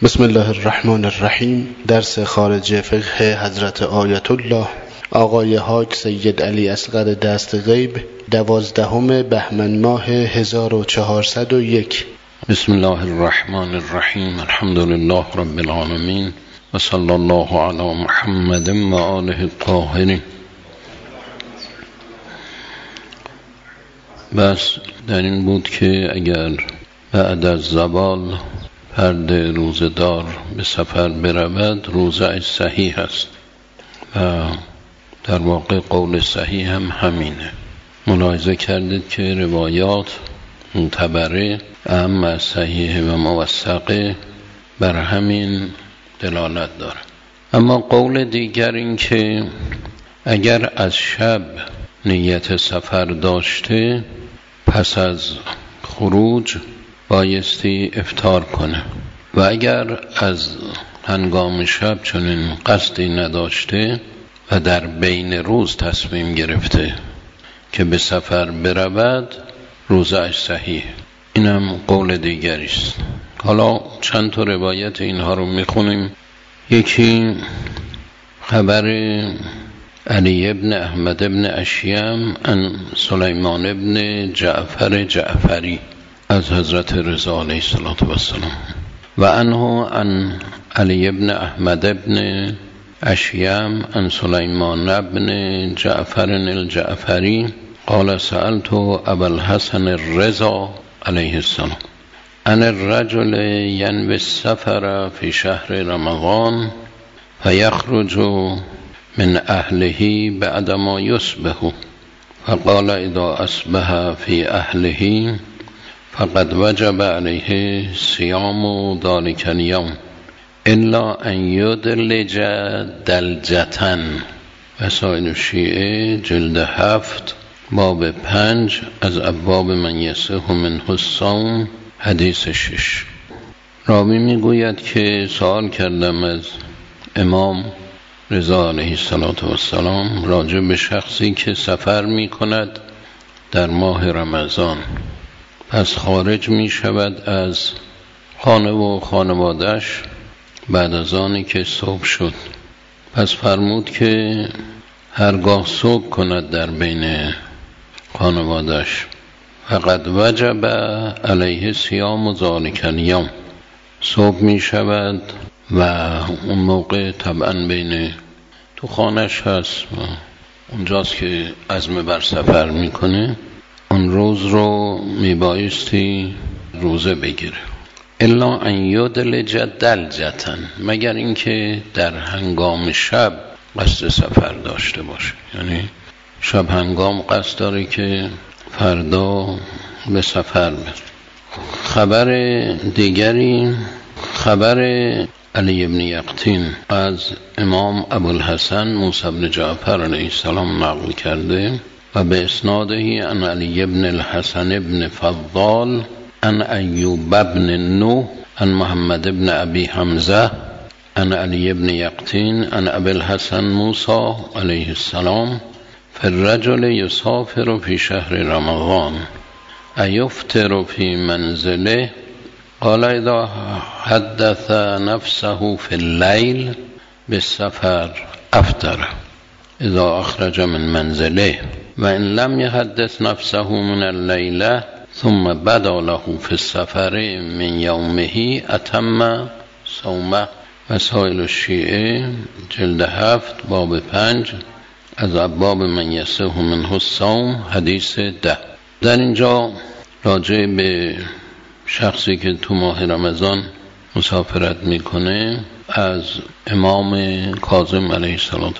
بسم الله الرحمن الرحیم. درس خارج فقه حضرت آیت الله آقای حاج سید علی اصغر دست غیب، 12 بهمن ماه 1401. بسم الله الرحمن الرحیم. الحمد لله رب العالمین و صلی الله علی محمد و آله الطاهرین. بس در این بود که اگر بعد از زوال فرد روزدار به سفر برود، روزه اش صحیح است و در واقع قول صحیح هم همینه. ملاحظه کردید که روایات معتبره، اما صحیح و موثقه بر همین دلالت داره. اما قول دیگر این که اگر از شب نیت سفر داشته، پس از خروج بایستی افطار کنه، و اگر از هنگام شب چنین قصدی نداشته و در بین روز تصمیم گرفته که به سفر برود، روزه اش صحیح. اینم قول دیگری است. حالا چند تا روایت اینها رو میخونیم. یکی خبر علی ابن احمد ابن اشیم عن سلیمان ابن جعفر جعفری از حضرت رضا علیه السلام و عنه عن علی ابن احمد ابن اشیم عن سلیمان ابن جعفر الجعفری قال سألت ابا الحسن الرضا علیه السلام عن الرجل ینوی السفر فی شهر رمضان فیخرج من اهله بعد ما یصبح فقال اذا اصبح فی اهله فقد وجب علیه صیام ذلک اليوم الا ان یدلج دلجة. وسائل الشیعه جلد 7 باب 5 از ابواب من یصح منه الصوم حدیث 6. راوی میگوید که سوال کردم از امام رضا علیه السلام راجع به شخصی که سفر می کند در ماه رمضان، پس خارج می شود از خانه و خانوادش بعد از آنی که صبح شد. پس فرمود که هرگاه صبح کند در بین خانوادش، فقد وجب علیه صیام ذلک الیوم، صبح می شود و اون موقع طبعا بین تو خانش هست و اونجاست که عزم بر سفر میکنه، اون روز رو میبایستی روزه بگیره. الا ان یدلج دلجة، مگر اینکه در هنگام شب قصد سفر داشته باشه، یعنی شب هنگام قصد داره که فردا به سفر بره. خبر دیگری خبر علی ابن یقطین از امام ابوالحسن موسی بن جعفر علیه السلام نقل کرده و به اسناده عن علی ابن الحسن ابن فضال عن ایوب ابن نوح عن محمد ابن ابی حمزه عن علی ابن یقطین عن ابوالحسن موسی علیه السلام فالرجل یسافر فی شهر رمضان ایفطر فی منزله قال اذا حدث نفسه في الليل بالسفر افطر اذا اخرج من منزله و ان لم يحدث نفسه من الليله ثم بدا له في السفر من يومه اتم صومه. وسائل الشیعه جلد 7 باب 5 از ابواب من یصح منه الصوم حدیث 10. در اینجا راجع به شخصی که تو ماه رمضان مسافرت میکنه از امام کاظم علیه السلام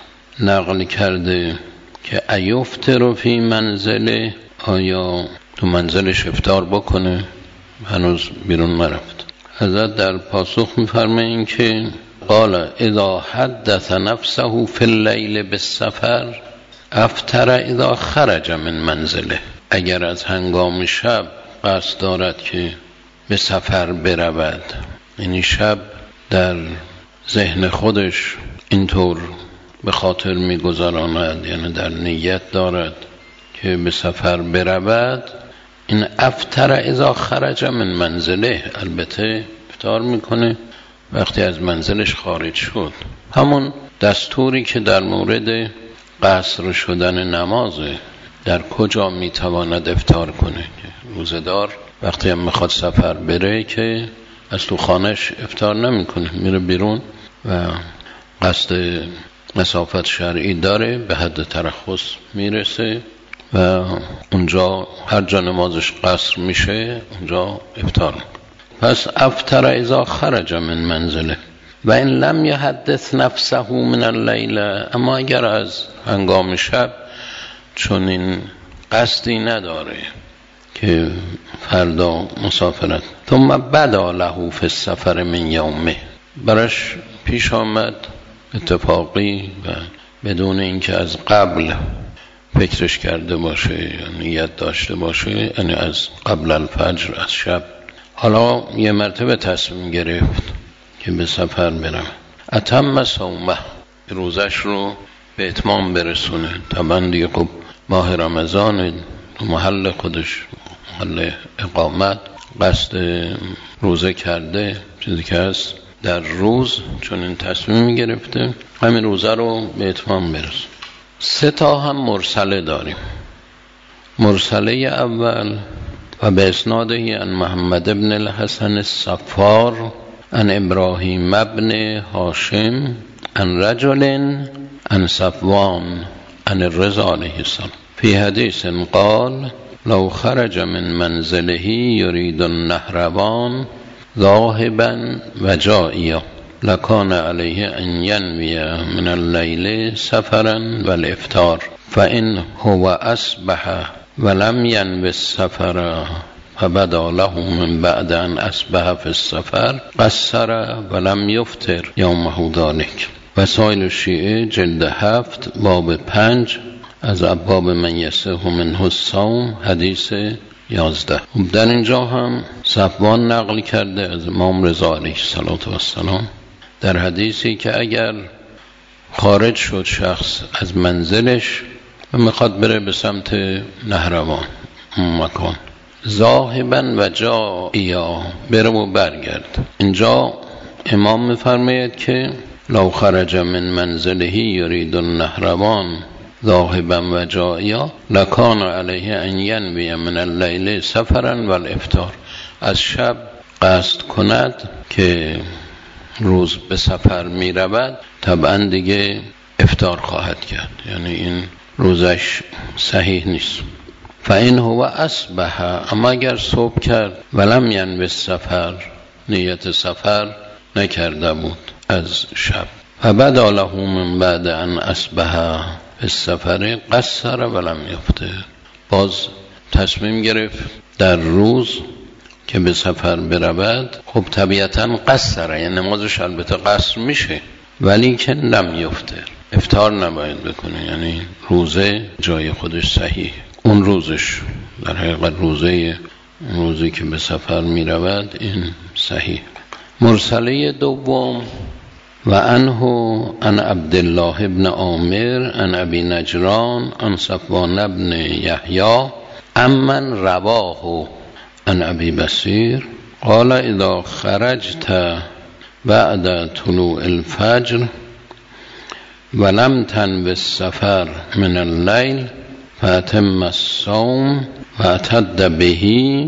نقل کرده که ایفطر فی منزله، آیا تو منزلش افطار بکنه، هنوز بیرون نرفت. حضرت در پاسخ میفرمایند که قال اذا حدث نفسه فی اللیل بالسفر افطر اذا خرج من منزله، اگر از هنگام شب قصد دارد که به سفر برود، یعنی شب در ذهن خودش اینطور به خاطر میگذراند، یعنی در نیت دارد که به سفر برود، این افطر اذا خرج من منزله، البته افطار میکنه وقتی از منزلش خارج شد. همون دستوری که در مورد قصر شدن نمازه، در کجا میتواند افطار کنه. روزه‌دار وقتی هم میخواد سفر بره که از تو خانهش افطار نمیکنه، میره بیرون و قصد مسافت شرعی داره، به حد ترخص میرسه و اونجا هر جا نمازش قصر میشه اونجا افطار میکنه. پس افطر اذا خرج من منزله و این لم یحدث نفسه من اللیل، اما اگر از هنگام شب چون این قصدی نداره که فردا مسافرت، ثم بدا له فی السفر من یومه، براش پیش آمد اتفاقی و بدون اینکه از قبل فکرش کرده باشه یا نیت داشته باشه، یعنی از قبل الفجر، از شب، حالا یه مرتبه تصمیم گرفت که به سفر برم، اتم صومه، روزش رو به اتمام برسونه. طبعا دیگه خب ماه رمضان، محل خودش، محل اقامت، قصد روزه کرده، چیزی که هست در روز چون این تصمیم گرفته همین روزه رو به اتمام برسونه. 3 تا هم مرسله داریم. مرسله اول و به اسناده عن محمد بن الحسن الصفار عن ابراهیم ابن هاشم عن رجل عن صفوان عن الرضا علیه السلام فی حدیث قال لو خرج من منزله یرید النهروان ذاهبا و جائیا لکان علیه ان ینوی من اللیل سفرا و الافطار فان هو اصبح ولم ینوی السفر فبدا له من بعد ان اصبح فی السفر قصر ولم یفطر یومه ذلک. وسائل الشیعه جلد 7 باب 5 از ابواب من یصح منه الصوم حدیث 11. در اینجا هم صفوان نقل کرده از امام رضا علیه السلام در حدیثی که اگر خارج شد شخص از منزلش و میخواد بره به سمت نهروان مکان، ذاهبا و جائیا، بره و برگرد. اینجا امام میفرماید که لو خرج من منزله یرید النهروان ذاهبا و جائیا لکان علیه ان ینوی من اللیل سفرا و الافطار، از شب قصد کند که روز به سفر می رود، طبعا دیگه افطار خواهد کرد، یعنی این روزش صحیح نیست. فإن هو اصبح، اما اگر صبح کرد ولم ینوی السفر، نیت سفر نکرده بود از شب، فبدا له من بعد ان اصبح السفر قصر ولم یفطر، باز تصمیم گرفت در روز که به سفر برود، خب طبیعتا قصر، یعنی نمازش البته قصر میشه ولی که لم یفطر، افطار نباید بکنه، یعنی روزه جای خودش صحیح، اون روزش در حقیقت روزی که به سفر میرود این صحیح. مرسله دوم و عنه عن عبدالله ابن عامر عن ابی نجران عن صفوان ابن یحیی امن رواه عن ابی بصیر قال اذا خرجت بعد طلوع الفجر ولم تنوی السفر من اللیل فاتم الصوم واعتد به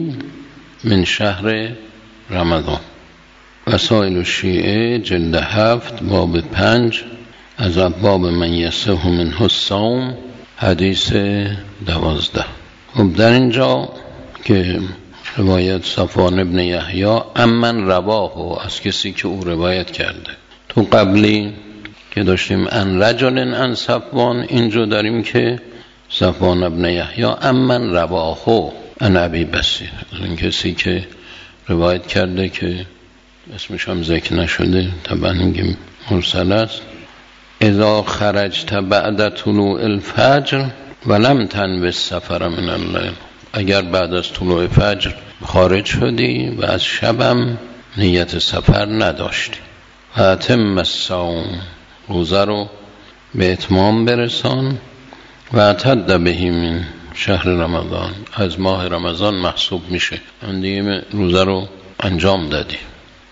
من شهر رمضان. وسائل الشیعه جلد 7 باب 5 از ابواب من یصح منه الصوم حدیث 12. خب در اینجا که روایت صفوان ابن یحیی امن رواه، از کسی که او روایت کرده، تو قبلی که داشتیم ان رجل ان صفوان، اینجا داریم که صفوان ابن یحیی امن رواه ان ابی بصیر، این کسی که روایت کرده که اسمش هم ذکر نشده، طبعا میگیم مرسل است. اذا خرجت بعد طلوع الفجر ولم تنوی السفر من اللیل، اگر بعد از طلوع فجر خارج شدی و از شبم نیت سفر نداشتی، فاتم الصوم، روزه رو به اتمام برسان، و اعتد به من شهر رمضان، از ماه رمضان محسوب میشه، اون دیگه روزه رو انجام دادی.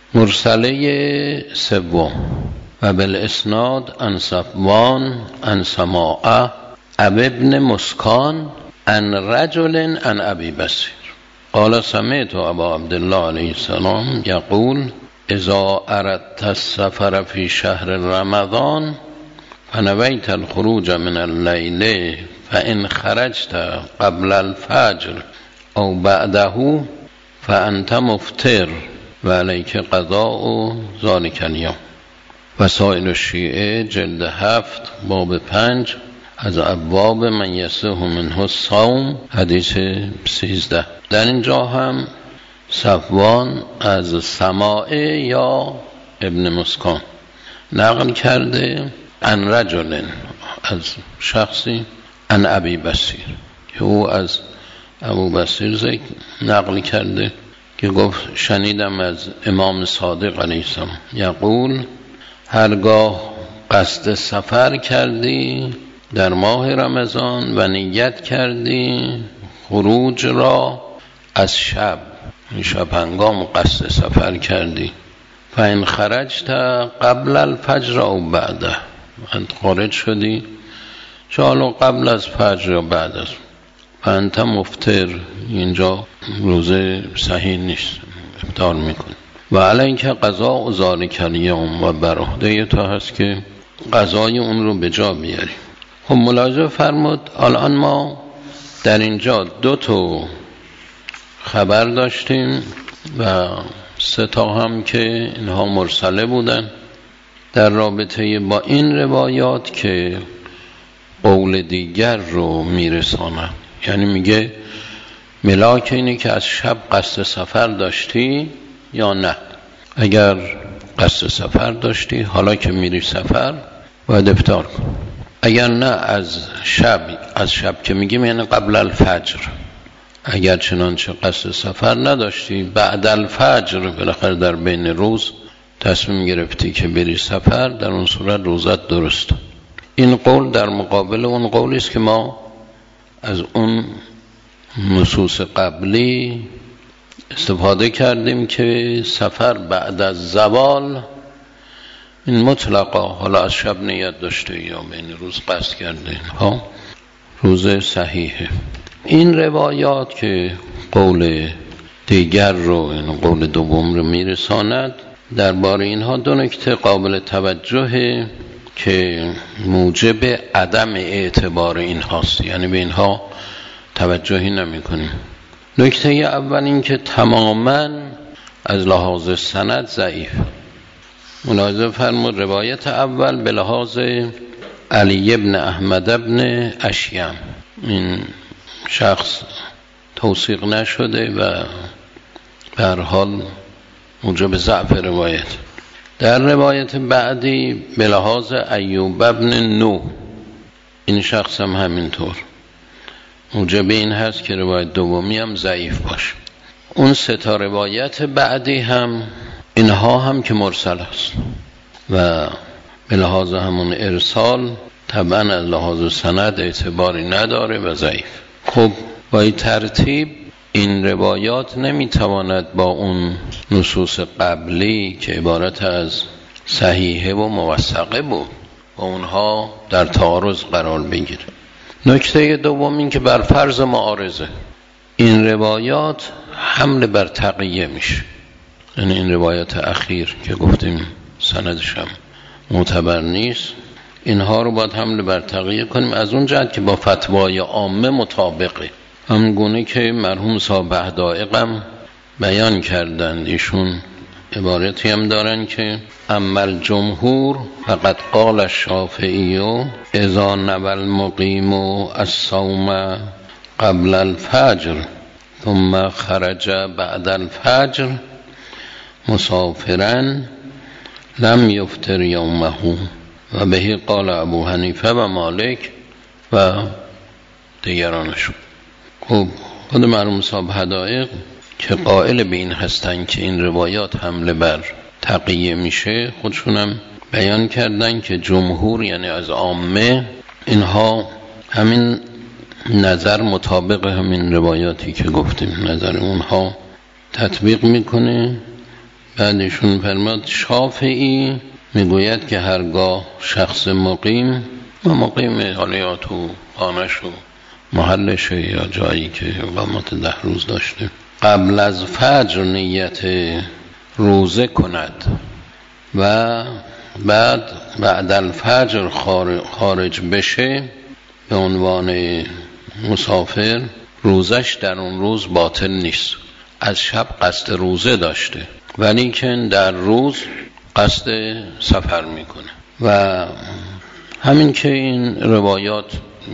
مرسله سوم و بالاسناد عن صفوان عن سماعه ابن مسکان عن رجل عن ابی بصیر قال سمعت ابا عبدالله علیه السلام یقول اذا اردت السفر فی شهر رمضان فنویت الخروج من الليل فان خرجت قبل الفجر او بعده فانت مفطر و علیک قضاء ذلک اليوم. وسائل الشیعه جلد 7 باب 5 از ابواب من یصح منه الصوم حدیث 13. در اینجا هم صفوان از سماعه یا ابن مسکان نقل کرده عن رجل از شخصی عن ابی بصیر که او از ابو بصیر نقل کرده که گفت شنیدم از امام صادق علیه السلام یقول هرگاه قصد سفر کردی در ماه رمضان و نیت کردی خروج را از شب هنگام قصد سفر کردی فان خرجت قبل الفجر او بعده انت خارج شدی چالو قبل از فجر یا بعد از فانت مفطر اینجا روزه صحیح نیست افطار میکن و علیک قضاء ذلک الیوم و بر عهده تو هست که قضای اون رو به جا بیاری. خب ملاحظه فرمود الان ما در اینجا 2 تا خبر داشتیم و 3 تا هم که اینها مرسله بودن در رابطه با این روایات که قول دیگر رو میرسانن. یعنی میگه ملاک اینه که از شب قصد سفر داشتی یا نه. اگر قصد سفر داشتی حالا که میری سفر باید افطار کن. اگر نه از شب که میگیم یعنی قبل الفجر. اگر چنانچه قصد سفر نداشتی بعد الفجر بالاخره در بین روز تصمیم گرفتی که بری سفر در اون صورت روزت درسته. این قول در مقابل اون قولی است که ما از اون نصوص قبلی استفاده کردیم که سفر بعد از زوال این مطلقا حالا از شب نیت داشته یا بین روز قصد کرده اینها روز صحیحه. این روایات که قول دیگر رو این قول دوم رو میرساند درباره اینها 2 نکته قابل توجهه که موجب عدم اعتبار این هاست، یعنی به اینها توجهی نمی کنیم. نکته اول این که تماما از لحاظ سند ضعیف. ملاحظه فرمود روایت اول به لحاظ علی ابن احمد ابن اشیم، این شخص توثیق نشده و به هر حال موجب ضعف روایت. در روایت بعدی به لحاظ ایوب ابن نوح، این شخص هم همینطور موجب این هست که روایت دومی هم ضعیف باشه. اون 3 تا روایت بعدی هم اینها هم که مرسل است و به لحاظ همون ارسال طبعا از لحاظ سند اعتباری نداره و ضعیف. خب با این ترتیب این روایات نمیتواند با اون نصوص قبلی که عبارت از صحیحه و موثقه بود با اونها در تعارض قرار بگیره. نکته دوم این که بر فرض معارضه این روایات حمل بر تقیه میشه، یعنی این روایات اخیر که گفتیم سندش هم معتبر نیست، اینها رو باید حمل بر تقیه کنیم از اون جهت که با فتوای عامه مطابقه. همون گونه که مرحوم صاحب حدائقم بیان کردند، ایشون عبارتی هم دارن که اما جمهور فقط قال الشافعی اذا نوى المقیم الصوم قبل الفجر ثم خرج بعد الفجر مسافرا لم یفطر یومه و به قال ابو حنیفه و مالک و دیگرانشون. خب خود مرحوم صاحب حدائق که قائل به این هستن که این روایات حمله بر تقیه میشه، خودشونم بیان کردن که جمهور یعنی از عامه اینها همین نظر مطابق همین روایاتی که گفتیم نظر اونها تطبیق میکنه بعدشون فرماد شافعی میگوید که هرگاه شخص مقیم و مقیم حالا تو خانه‌ش و محلش یا جایی که اقامت 10 روز داشته قبل از فجر نیت روزه کند و بعد الفجر خارج بشه به عنوان مسافر، روزش در اون روز باطل نیست. از شب قصد روزه داشته ولی که در روز قصد سفر میکنه و همین که این روایات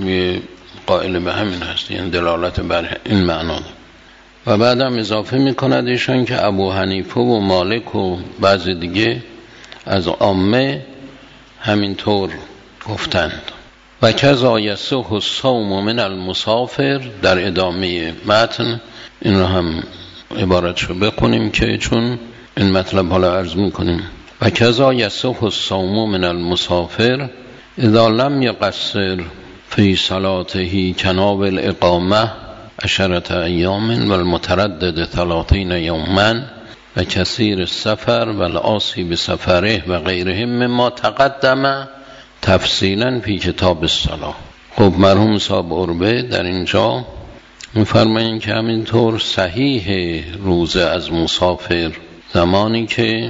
قائل به همین هست، یعنی دلالت بر این معنا. و بعدم اضافه میکند ایشان که ابو حنیفه و مالک و بعضی دیگه از عامه همینطور گفتند. و کذا یصح الصوم من المسافر، در ادامه متن این رو هم عبارتشو بخونیم که چون این مطلب حالا عرض میکنیم. و کذا یصح الصوم من المسافر اذا لم یقصر فی صلاته کناب الاقامه 10 ایام و المتردد 30 یوما و کثیر السفر و العاصی بسفره و غیره مما تقدم تفصیلا فی کتاب الصلاة. خب مرحوم صاحب عربه در اینجا میفرمایند که همینطور صحیح روزه از مسافر زمانی که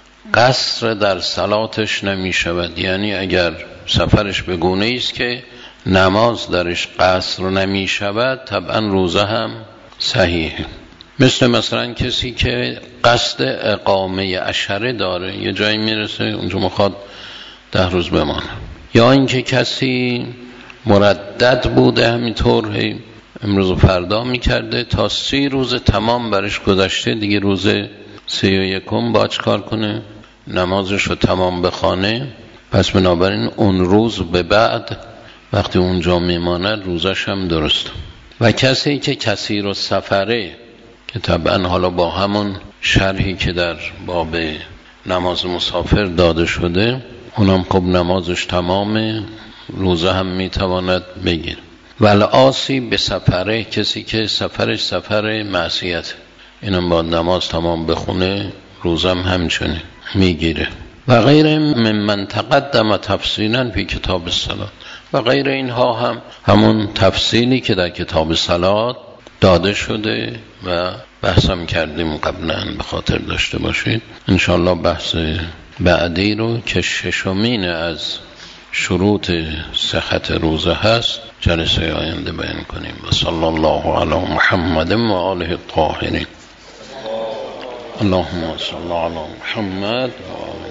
قصر در صلاتش نمی شود، یعنی اگر سفرش به گونه است که نماز درش قصر نمی شود طبعا روزه هم صحیحه. مثلا کسی که قصد اقامه 10 داره، یه جایی میرسه اونجا میخواد 10 روز بمانه، یا اینکه کسی مردد بوده همینطور امروز و فردا میکرده تا 30 روز تمام برش گذشته، دیگه روز 31 با چکار کنه؟ نمازش رو تمام بخونه. پس بنابراین اون روز به بعد وقتی اونجا میماند روزش هم درست. و کسی که کثیر السفره که طبعا حالا با همون شرحی که در باب نماز مسافر داده شده اونم خب نمازش تمامه، روزه هم میتواند بگیر. والعاصی به سفره، کسی که سفرش سفر معصیت، اینم با نماز تمام بخونه روزم همچنین میگیره. و غیر ممن تقدم تفصیلا فی کتاب الصلاة، و غیر اینها هم همون تفصیلی که در کتاب الصلاة داده شده و بحثم کردیم قبلا، به خاطر داشته باشید. انشاءالله بحث بعدی رو که 6مین از شروط صحت روزه هست جلسه آینده بیان کنیم. و صلی الله علی محمد و آله الطاهرین. اللهم صل علی محمد و آله